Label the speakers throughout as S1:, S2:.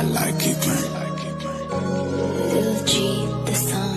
S1: I like it, man.
S2: Lil G, the sun.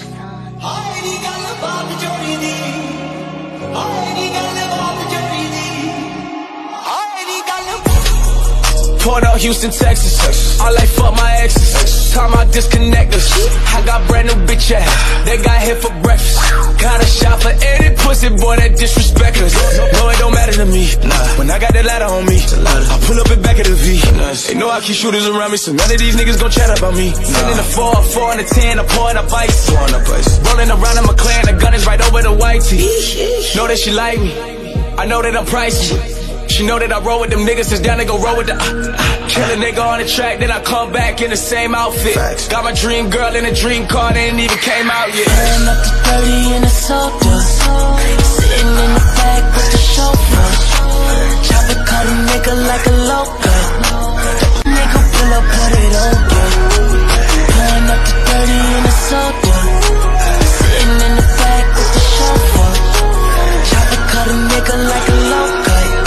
S3: Port of Houston, Texas. I like fuck my exes. Time I disconnect us. I got brand new bitch ass. They got here for breakfast. Got a shot for any pussy boy that disrespect us. No, it don't matter to me. When I got that ladder on me, I pull up and back of the V. They know I keep shooters around me, so none of these niggas gon' chat about me. Sending a 4, 4 and a 10, I'm pouring up ice. Rolling around in my clan, the gun is right over the white tee. Know that she like me. I know that I'm pricey. She know that I roll with them niggas, since down they gon' roll with the kill a nigga on the track, then I come back in the same outfit. Got my dream girl in a dream car, they ain't even came out yet.
S2: Pulling up to 30 in a soda, sitting in the back with the chauffeur. Chopper cut a nigga like a loca. Nigga pull up, put it on ya. Pulling up to 30 in a soda, sitting in the back with the chauffeur. Chopper cut a nigga like a loca.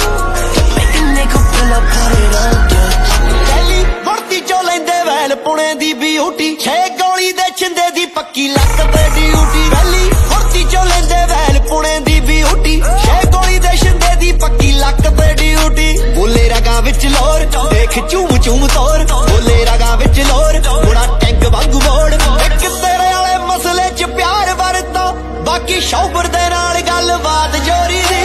S2: Pune दी beauty छे गोली दे छिंदे दी पक्की luck पे duty rally फुर्ती चो लेंदे well Pune दी beauty छे गोली दे छिंदे दी पक्की लक पे ड्यूटी बोले रगा विच लोर देख चूम चूम तोर बोले रगा विच लोर मुड़ा टैंक वांगू मोड़ एक तेरे वाले मसले च प्यार वरता बाकी शौबर दे नाल गलबात जोरी दी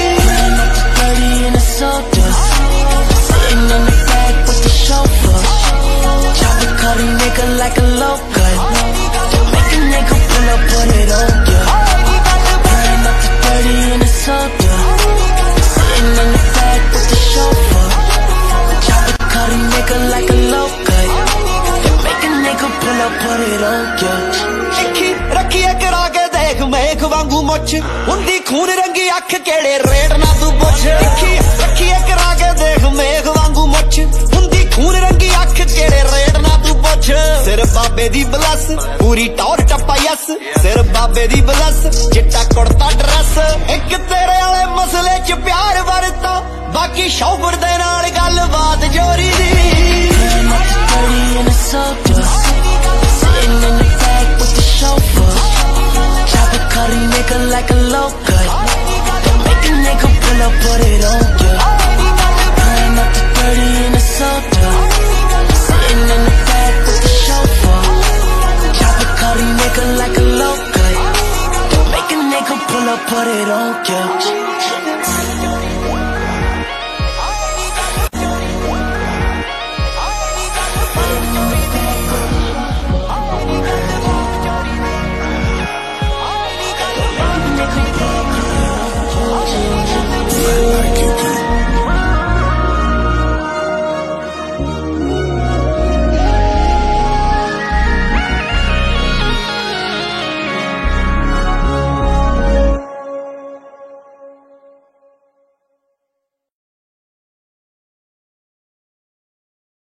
S2: Cut a nigga like a loca. Make a nigga pull up, put it on ya. Pulling up to 30 in a soda, sitting in the back with the chauffeur. Chopper cut a nigga like a loca. Make a nigga pull up, put it on ya. Ikhi rakhiye kara ke dekh mekh wangu much. Hundi khoon rangi akh kede rate na tu puch. Ikhi rakhiye kara ke dekh mekh wangu much. Hundi khoon rangi akh kede rate na tu puch. Sir babe di bless puri taur tappa yes. Sir babe di bless chitta kurta dress. Ek tere wale masle ch pyar varta baki shaufer de naal galbaat jori di. Pulling up to 30 in a soda, sitting in the back with the chauffeur. Chopper cut a nigga like a loca. Make a nigga pull up, put it on ya. Pulling up to 30 in a soda, sitting in the back with the chauffeur. Chopper cut a nigga like a loca. Make a nigga pull up, put it on ya.